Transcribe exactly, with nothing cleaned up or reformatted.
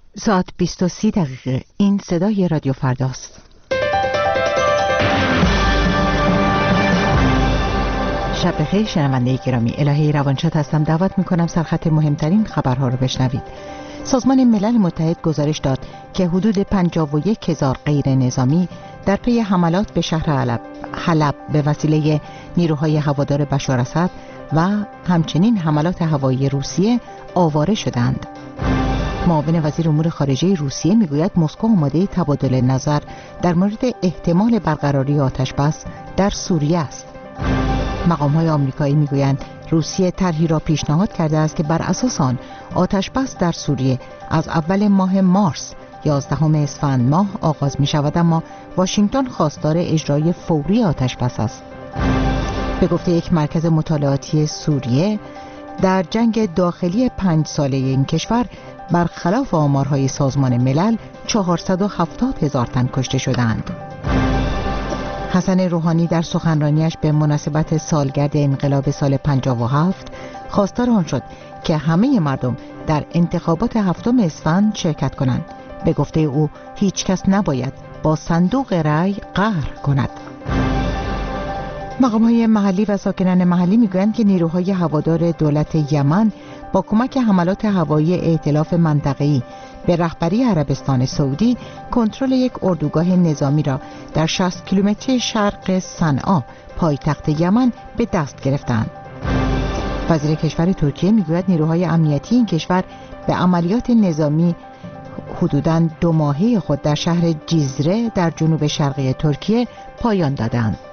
ساعت بیست و سی دقیقه. این صدای رادیو فرداست. شب بخیر شنونده گرامی، الهی روانشاد هستم. دعوت میکنم سرخط مهمترین خبرها رو بشنوید. سازمان ملل متحد گزارش داد که حدود پنجاه و یک هزار غیر نظامی در پی حملات به شهر حلب حلب به وسیله نیروهای هوادار بشار اسد و همچنین حملات هوایی روسیه آواره شدند. معاون وزیر امور خارجه روسیه میگوید مسکو آماده تبادل نظر در مورد احتمال برقراری آتش‌بس در سوریه است. مقام‌های آمریکایی میگویند روسیه طرحی را پیشنهاد کرده است که بر اساس آن آتش‌بس در سوریه از اول ماه مارس یازدهم اسفند ماه آغاز می شود، اما واشنگتن خواستار اجرای فوری آتش‌بس است. به گفته یک مرکز مطالعاتی سوریه، در جنگ داخلی پنج ساله این کشور برخلاف آمارهای سازمان ملل چهارصد و هفتاد هزار تن کشته شدند. حسن روحانی در سخنرانیش به مناسبت سالگرد انقلاب سال پنجاه و هفت خواستار آن شد که همه مردم در انتخابات هفتم اسفند شرکت کنند. به گفته او هیچ کس نباید با صندوق رأی قهر کند. مقام‌های محلی و ساکنان محلی میگویند که نیروهای هوادار دولت یمن با کمک حملات هوایی ائتلاف منطقه‌ای به رهبری عربستان سعودی کنترل یک اردوگاه نظامی را در شصت کیلومتری شرق صنعا پایتخت یمن به دست گرفتند. وزیر کشور ترکیه میگوید نیروهای امنیتی این کشور به عملیات نظامی حدوداً دو ماهه خود در شهر جیزره در جنوب شرقی ترکیه پایان دادند.